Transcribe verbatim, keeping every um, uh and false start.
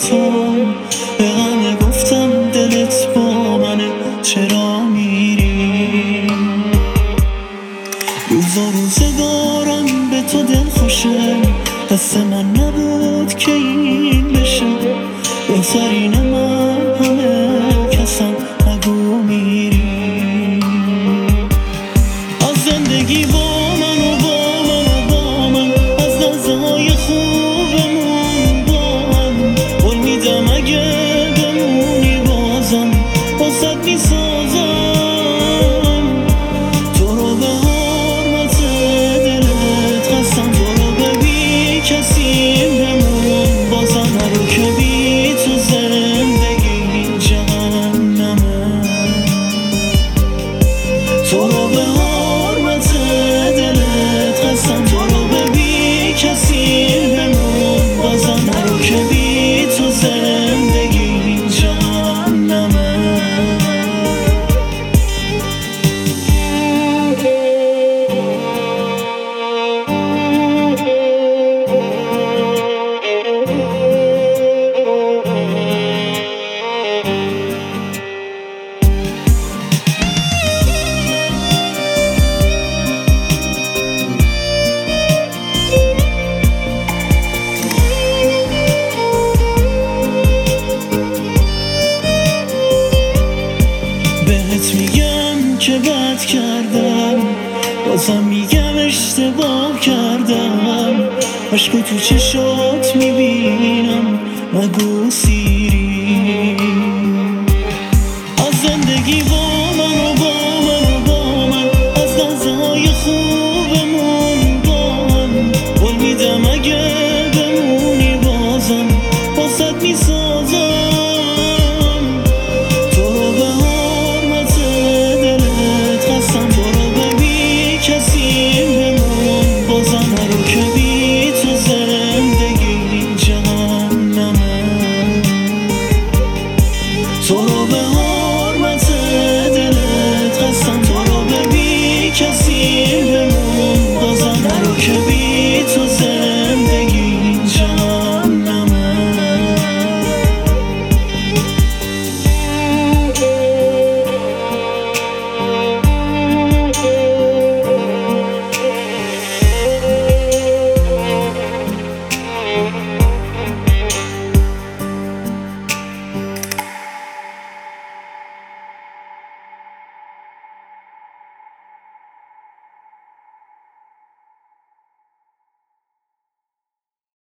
تو به همه گفتم دلت با منه چرا میری؟ روزا روزگارم به تو دل خوشه، دست من نبود که این بشه. بهترین من همه کسم نگو میری. از زندگی با من و با من و با من، از لحظه‌های خوبمون با هم. قول میدم اگه بمونی بازم بازت میسازم. تو رو به حرمت دلت خستم، تو رو به بی کسی بمون بازم. نرو که بی تو زندگی جهنمه. تو رو به حرمت دلت خستم، تو رو به بی کسی بمون بازم. نرو که بی تو زندگی جهنمه. بهت میگم که بد کردم، بازم میگم اشتباه کردم. عشق تو چشات میبینم نگو سیری. از زندگی با من و با من و با من، از لحظه‌های خوبمون با هم. قول میدم اگه بمونی بازم بازت میسازم. تو رو به حرمت دلت خستم، تو رو به بی کسی بمون بازم. نرو که بی